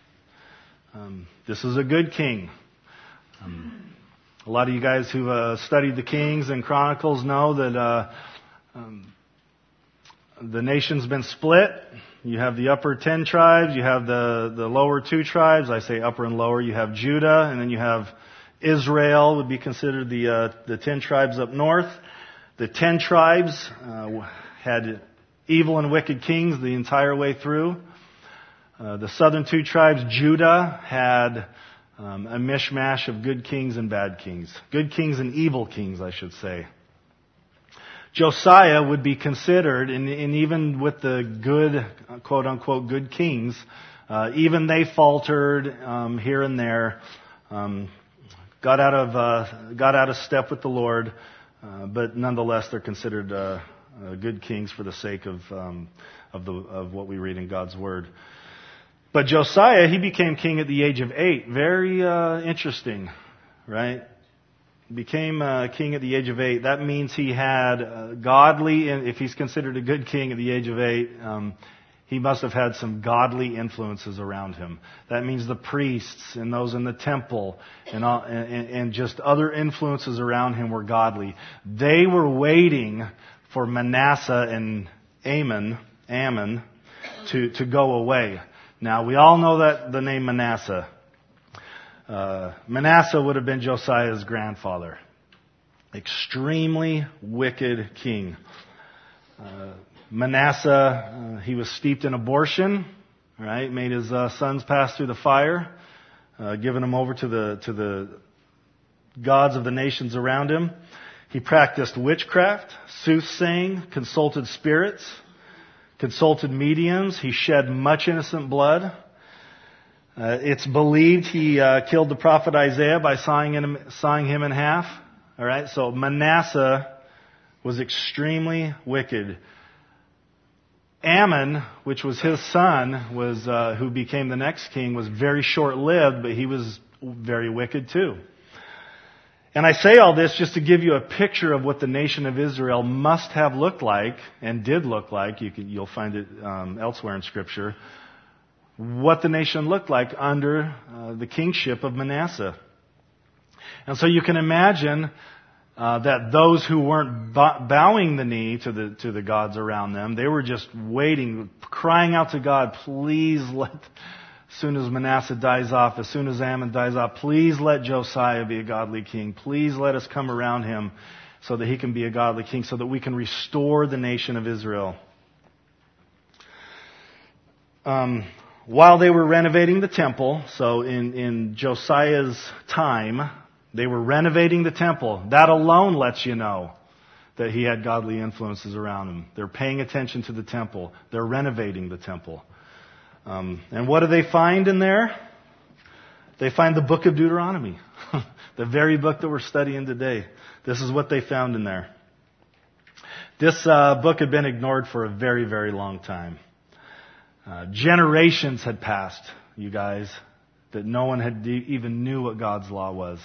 Um, this is a good king. Um, a lot of you guys who uh, studied the Kings and Chronicles know that uh, um, the nation's been split. You have the upper ten tribes. You have the, the lower two tribes. I say upper and lower. You have Judah, and then you have Israel would be considered the uh, the ten tribes up north. The ten tribes uh, had evil and wicked kings the entire way through. Uh, the southern two tribes, Judah, had um, a mishmash of good kings and bad kings. Good kings and evil kings, I should say. Josiah would be considered, and, and even with the good, quote-unquote, good kings, uh, even they faltered um, here and there, um, got out of uh, got out of step with the Lord, uh, but nonetheless they're considered uh, uh, good kings for the sake of um, of the of what we read in God's Word. But Josiah, he became king at the age of eight. Very uh, interesting, right? Became uh, king at the age of eight. That means he had uh, godly, if he's considered a good king at the age of eight, um, he must have had some godly influences around him. That means the priests and those in the temple and, all, and, and just other influences around him were godly. They were waiting for Manasseh and Ammon, Ammon to, to go away. Now, we all know that the name Manasseh. Uh, Manasseh would have been Josiah's grandfather. Extremely wicked king. Uh, Manasseh, uh, he was steeped in abortion, right? Made his uh, sons pass through the fire, uh, giving them over to the to the gods of the nations around him. He practiced witchcraft, soothsaying, consulted spirits, consulted mediums. He shed much innocent blood. Uh, it's believed he uh, killed the prophet Isaiah by sawing him, sawing him in half. All right, so Manasseh was extremely wicked. Ammon, which was his son, was uh, who became the next king, was very short-lived, but he was very wicked too. And I say all this just to give you a picture of what the nation of Israel must have looked like, and did look like. You can, you'll find it um, elsewhere in Scripture. What the nation looked like under uh, the kingship of Manasseh. And so you can imagine uh, that those who weren't bowing the knee to the to the gods around them, they were just waiting, crying out to God, please let... As soon as Manasseh dies off, as soon as Ammon dies off, please let Josiah be a godly king. Please let us come around him so that he can be a godly king, so that we can restore the nation of Israel. Um, while they were renovating the temple, so in, in Josiah's time, they were renovating the temple. That alone lets you know that he had godly influences around him. They're paying attention to the temple. They're renovating the temple. Um, and what do they find in there? They find the book of Deuteronomy, the very book that we're studying today. This is what they found in there. This uh, book had been ignored for a very, very long time. Uh, generations had passed, you guys, that no one had de- even knew what God's law was.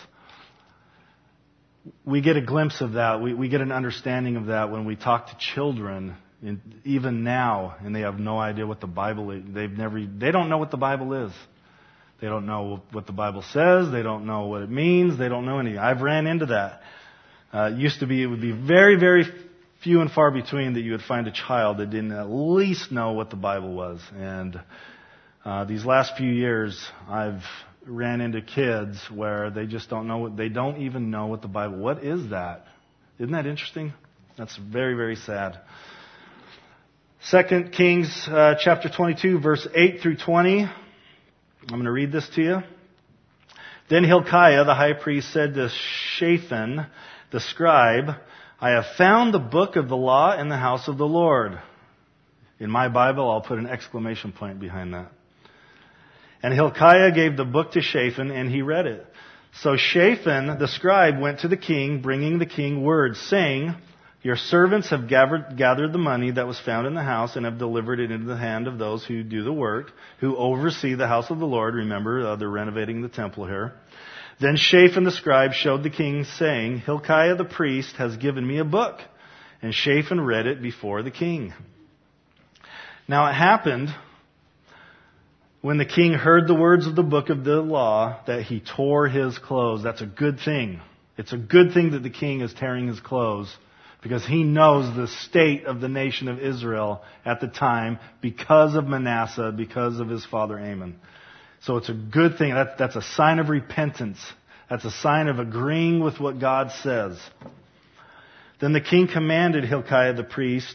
We get a glimpse of that. We, we get an understanding of that when we talk to children. And even now, and they have no idea what the Bible is. They've never, they don't know what the Bible is. They don't know what the Bible says. They don't know what it means. They don't know anything. I've ran into that. Uh, it used to be, it would be very, very few and far between that you would find a child that didn't at least know what the Bible was. And uh, these last few years, I've ran into kids where they just don't know what, they don't even know what the Bible, what is that? Isn't that interesting? That's very, very sad. Second Kings uh, chapter twenty-two, verse eight through twenty. I'm going to read this to you. Then Hilkiah, the high priest, said to Shaphan, the scribe, I have found the book of the law in the house of the Lord. In my Bible, I'll put an exclamation point behind that. And Hilkiah gave the book to Shaphan, and he read it. So Shaphan, the scribe, went to the king, bringing the king word, saying, your servants have gathered, gathered the money that was found in the house and have delivered it into the hand of those who do the work, who oversee the house of the Lord. Remember, uh, they're renovating the temple here. Then Shaphan the scribe showed the king, saying, Hilkiah the priest has given me a book. And Shaphan read it before the king. Now it happened, when the king heard the words of the book of the law, that he tore his clothes. That's a good thing. It's a good thing that the king is tearing his clothes, because he knows the state of the nation of Israel at the time because of Manasseh, because of his father Ammon. So it's a good thing. That, that's a sign of repentance. That's a sign of agreeing with what God says. Then the king commanded Hilkiah the priest,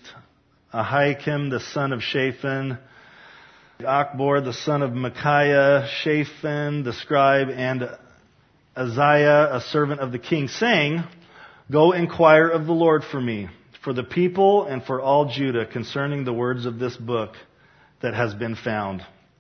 Ahikam the son of Shaphan, Achbor the son of Micaiah, Shaphan the scribe, and Uzziah, a servant of the king, saying, go inquire of the Lord for me, for the people and for all Judah concerning the words of this book that has been found.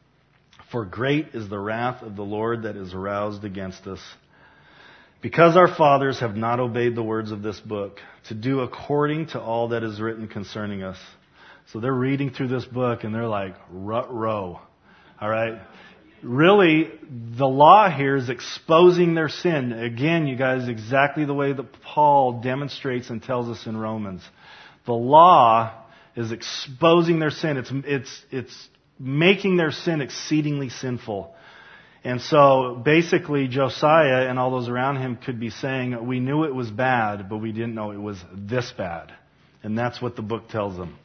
For great is the wrath of the Lord that is aroused against us, because our fathers have not obeyed the words of this book, to do according to all that is written concerning us. So they're reading through this book and they're like, rut-row. All right? Really, the law here is exposing their sin. Again, you guys, exactly the way that Paul demonstrates and tells us in Romans. The law is exposing their sin. It's, it's, it's making their sin exceedingly sinful. And so, basically, Josiah and all those around him could be saying, we knew it was bad, but we didn't know it was this bad. And that's what the book tells them.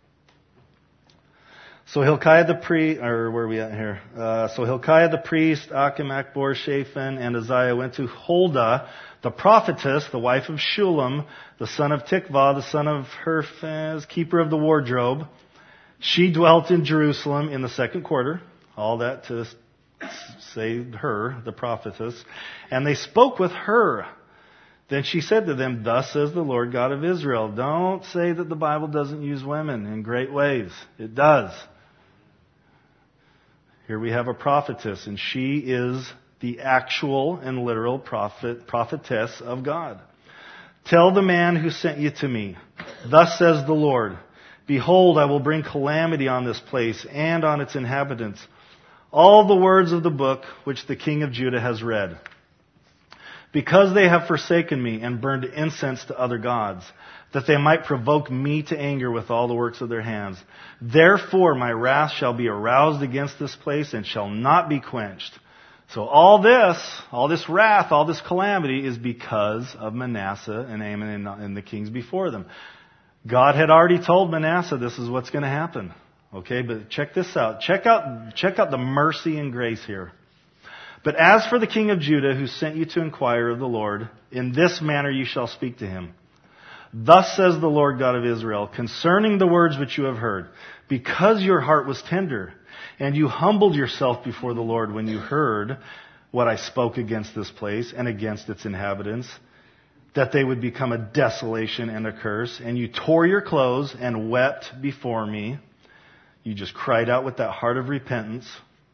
So Hilkiah the priest, or where are we at here? Uh, so Hilkiah the priest, Achim, Achbor, Shaphan, and Uzziah went to Huldah, the prophetess, the wife of Shulem, the son of Tikvah, the son of Herphaz, keeper of the wardrobe. She dwelt in Jerusalem in the second quarter. All that to say her, the prophetess. And they spoke with her Then she said to them, thus says the Lord God of Israel. Don't say that the Bible doesn't use women in great ways. It does. Here we have a prophetess, and she is the actual and literal prophet, prophetess of God. Tell the man who sent you to me, thus says the Lord, behold, I will bring calamity on this place and on its inhabitants. All the words of the book which the king of Judah has read. Because they have forsaken me and burned incense to other gods, that they might provoke me to anger with all the works of their hands. Therefore my wrath shall be aroused against this place and shall not be quenched. So all this, all this wrath, all this calamity is because of Manasseh and Amon and the kings before them. God had already told Manasseh this is what's going to happen. Okay, but check this out. Check out, check out the mercy and grace here. But as for the king of Judah who sent you to inquire of the Lord, in this manner you shall speak to him. Thus says the Lord God of Israel, concerning the words which you have heard, because your heart was tender, and you humbled yourself before the Lord when you heard what I spoke against this place and against its inhabitants, that they would become a desolation and a curse, and you tore your clothes and wept before me. You just cried out with that heart of repentance.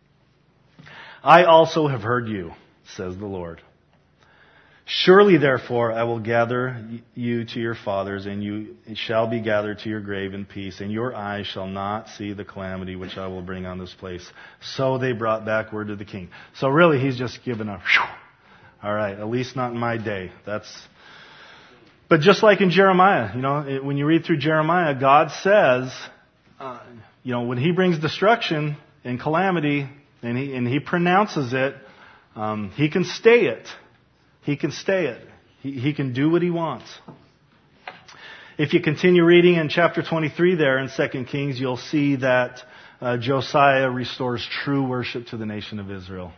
I also have heard you, says the Lord. Surely, therefore, I will gather you to your fathers, and you shall be gathered to your grave in peace, and your eyes shall not see the calamity which I will bring on this place. So they brought back word to the king. So really, he's just given a, whew, all right, at least not in my day. That's, but just like in Jeremiah, you know, it, when you read through Jeremiah, God says, uh, you know, when he brings destruction and calamity, and he, and he pronounces it, um, he can stay it. He can stay it. He, he can do what he wants. If you continue reading in chapter twenty-three there in Second Kings, you'll see that uh, Josiah restores true worship to the nation of Israel.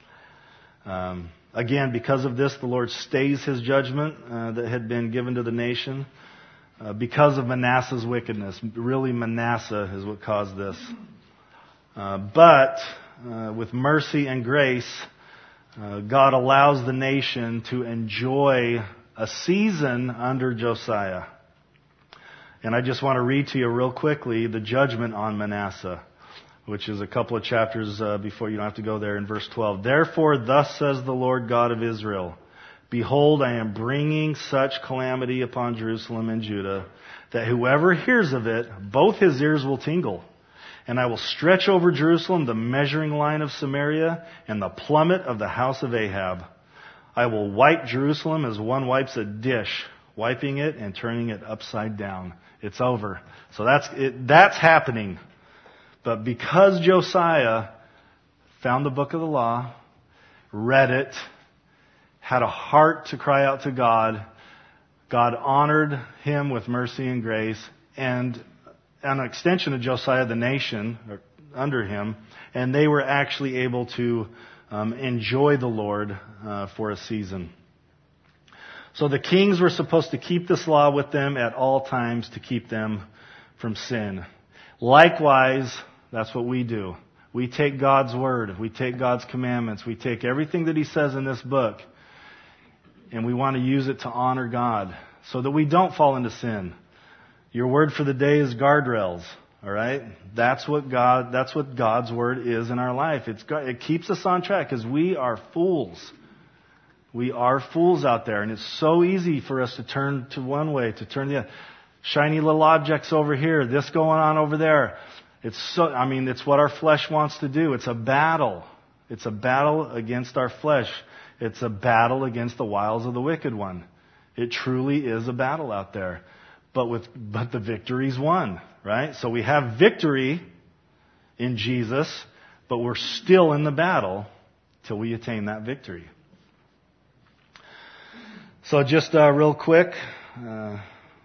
Um, again, because of this, the Lord stays his judgment uh, that had been given to the nation uh, because of Manasseh's wickedness. Really, Manasseh is what caused this. Uh, but uh, with mercy and grace, uh, God allows the nation to enjoy a season under Josiah. And I just want to read to you real quickly the judgment on Manasseh, which is a couple of chapters uh, before. You don't have to go there in verse twelve. Therefore, thus says the Lord God of Israel, behold, I am bringing such calamity upon Jerusalem and Judah that whoever hears of it, both his ears will tingle. And I will stretch over Jerusalem the measuring line of Samaria and the plummet of the house of Ahab. I will wipe Jerusalem as one wipes a dish, wiping it and turning it upside down. It's over. So that's it, that's happening. But because Josiah found the book of the law, read it, had a heart to cry out to God, God honored him with mercy and grace, and an extension of Josiah, the nation under him, and they were actually able to um, enjoy the Lord uh, for a season. So the kings were supposed to keep this law with them at all times to keep them from sin. Likewise, that's what we do. We take God's word. We take God's commandments. We take everything that he says in this book, and we want to use it to honor God so that we don't fall into sin. Your word for the day is guardrails. All right? That's what God, that's what God's word is in our life. It's, it keeps us on track because we are fools. We are fools out there, and it's so easy for us to turn to one way, to turn the shiny little objects over here, this going on over there. It's so, I mean, it's what our flesh wants to do. It's a battle. It's a battle against our flesh. It's a battle against the wiles of the wicked one. It truly is a battle out there. But with, but the victory's won, right? So we have victory in Jesus, but we're still in the battle till we attain that victory. So just uh, real quick, uh,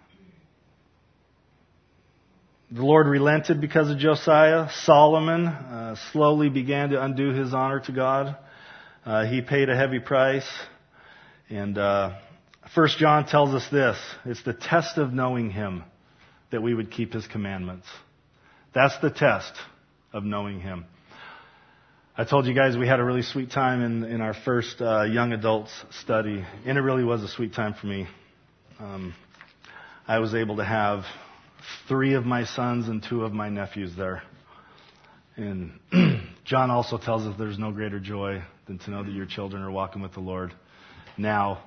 the Lord relented because of Josiah. Solomon uh, slowly began to undo his honor to God. Uh, he paid a heavy price. And uh, First John tells us this. It's the test of knowing him that we would keep his commandments. That's the test of knowing him. I told you guys we had a really sweet time in, in our first uh, young adults study, and it really was a sweet time for me. Um, I was able to have three of my sons and two of my nephews there. And John also tells us there's no greater joy than to know that your children are walking with the Lord. Now,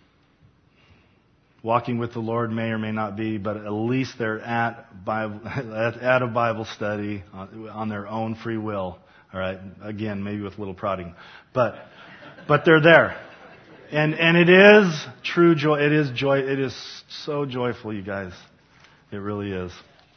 walking with the Lord may or may not be, but at least they're at Bible, at, at a Bible study on, on their own free will. All right, again, maybe with a little prodding, but but they're there, and and it is true joy. It is joy. It is so joyful, you guys. It really is.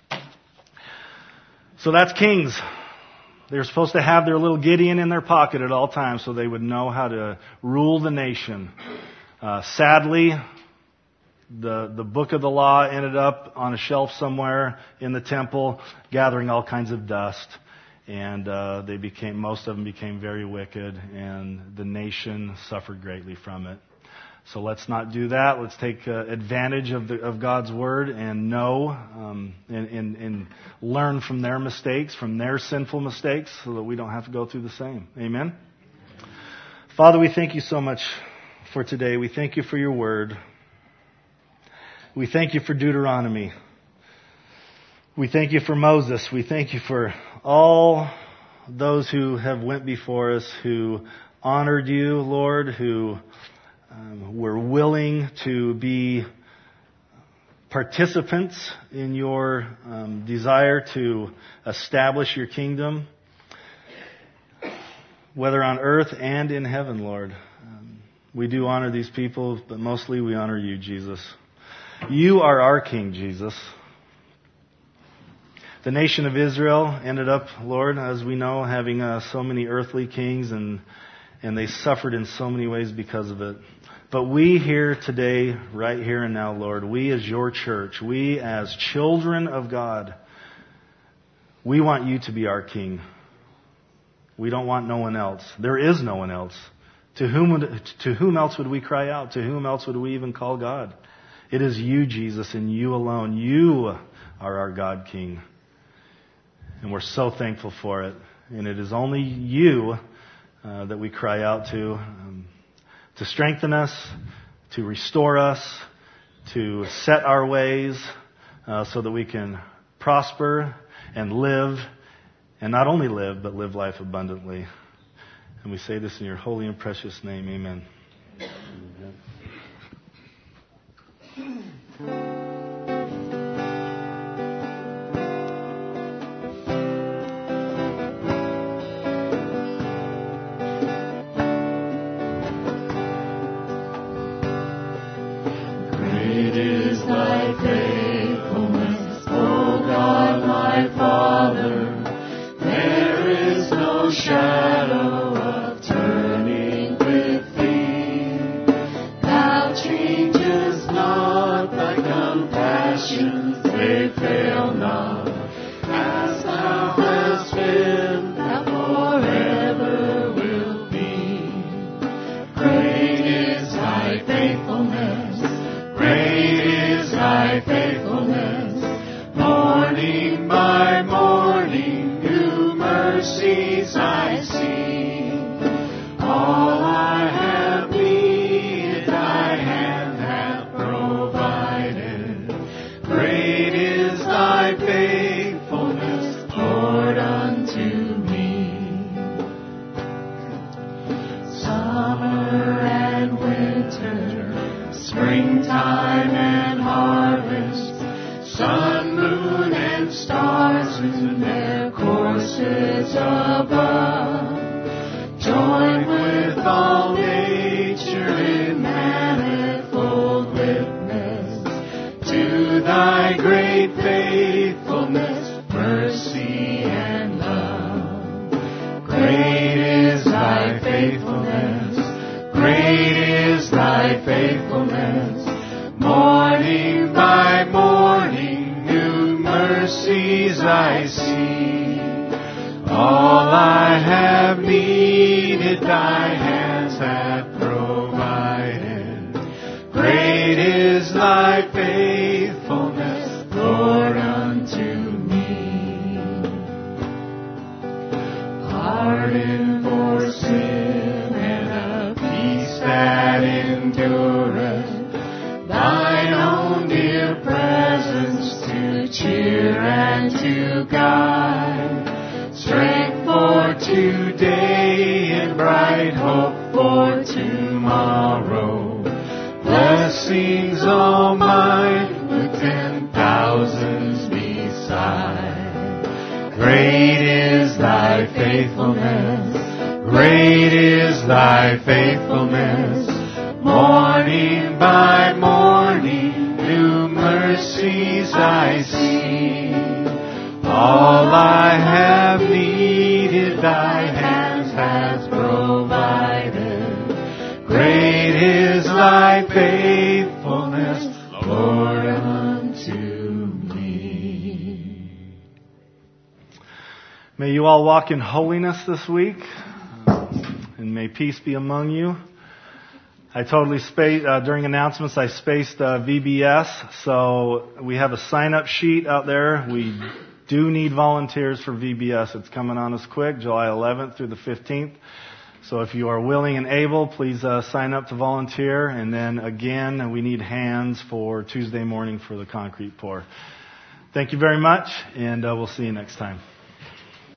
So that's kings. They're supposed to have their little Gideon in their pocket at all times, so they would know how to rule the nation. Uh, sadly, the the book of the law ended up on a shelf somewhere in the temple, gathering all kinds of dust. And uh, they became, most of them became very wicked, and the nation suffered greatly from it. So let's not do that. Let's take uh, advantage of the of God's word and know um, and, and, and learn from their mistakes, from their sinful mistakes, so that we don't have to go through the same. Amen. Father, we thank you so much for today. We thank you for your word. We thank you for Deuteronomy. We thank you for Moses. We thank you for all those who have went before us, who honored you, Lord, who um, were willing to be participants in your um, desire to establish your kingdom, whether on earth and in heaven, Lord. Um, we do honor these people, but mostly we honor you, Jesus. You are our King, Jesus. The nation of Israel ended up, Lord, as we know, having uh, so many earthly kings, and and they suffered in so many ways because of it. But we here today, right here and now, Lord, we as your church, we as children of God, we want you to be our King. We don't want no one else. There is no one else. To whom would, to whom else would we cry out? To whom else would we even call God? It is you, Jesus, and you alone. You are our God King. And we're so thankful for it. And it is only you uh, that we cry out to, um, to strengthen us, to restore us, to set our ways uh, so that we can prosper and live, and not only live, but live life abundantly. And we say this in your holy and precious name. Amen. Shadow of turning with thee, thou changes not, thy compassions they fail not. As thou hast been, thou forever will be. Great is thy faithfulness, great is thy faithfulness. Morning by morning, new mercies I see. All I have needed, thy hand hath provided. Great is thy faithfulness, Lord, unto me. Summer and winter, springtime and harvest, sun, moon, and stars in their courses above, join with all nature in manifold witness to thy great faithfulness, mercy, and love. Great is thy faithfulness, great is thy faithfulness. Morning by morning, new mercies I see. All I have needed, thy hands have provided. Great is thy faithfulness, Lord, unto me. Pardon cheer and to guide. Strength for today and bright hope for tomorrow. Blessings all mine with ten thousands beside. Great is thy faithfulness. Great is thy faithfulness. Morning by morning, new mercies I see. All I have needed, thy hands has provided. Great is thy faithfulness, Lord, unto me. May you all walk in holiness this week, and may peace be among you. I totally spaced, uh, during announcements, I spaced uh, V B S, so we have a sign-up sheet out there. We do need volunteers for V B S. It's coming on us quick, July eleventh through the fifteenth. So if you are willing and able, please uh, sign up to volunteer. And then again, we need hands for Tuesday morning for the concrete pour. Thank you very much, and uh, we'll see you next time.